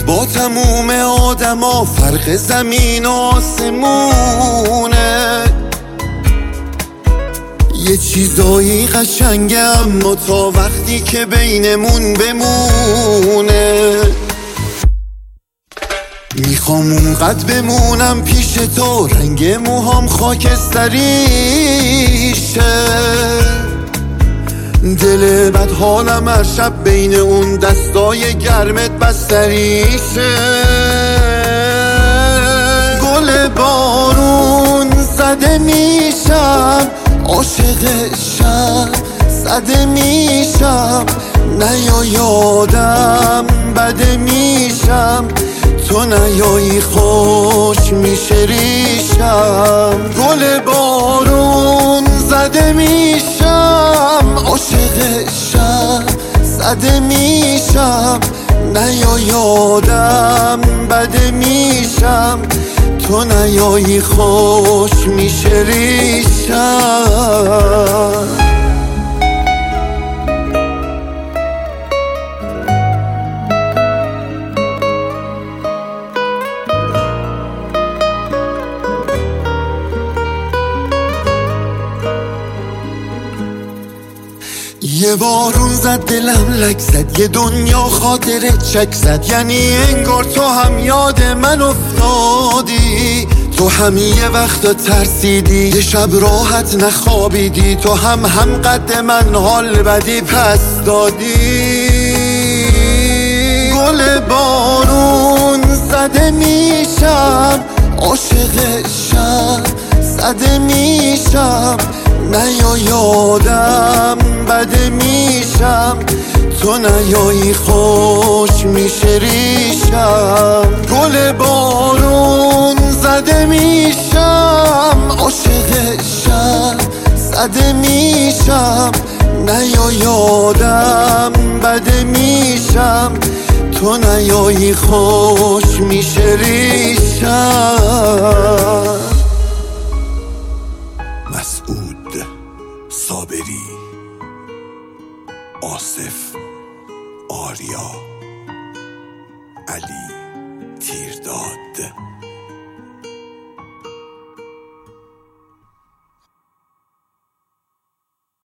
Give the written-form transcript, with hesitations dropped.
با تموم آدما فرق زمین و آسمونه. یه چیزایی قشنگه اما تا وقتی که بینمون بمونه. میخوام اونقدر بمونم پیش تو رنگ موهام خاکستریشه. دل بد حالم هر شب بین اون دستای گرمت بستریشه. گل بارون زده میشم، عاشق شب زده میشم. نیا یادم بده میشم، تو نیایی خوش میشه ریشم. گل بارون زده میشم، عاشق شب زده میشم. نیا یادم بده میشم، تو نیایی خوش میشه ریشم. یه بارون زد دلم لک زد، یه دنیا خاطره چک زد. یعنی انگار تو هم یاد من افتادی. تو هم یه وقتا ترسیدی، یه شب راحت نخوابیدی. تو هم قد من حال بدی پس دادی. گل بارون زده میشم، عاشق شب زده میشم. نیا یادم بده میشم، تو نیایی خوش میشه ریشم. گل بارون زده میشم، عاشق شب زده میشم. نیا یادم بده میشم، تو نیایی خوش میشه ریشم. مسعود صابری، آصف آریا.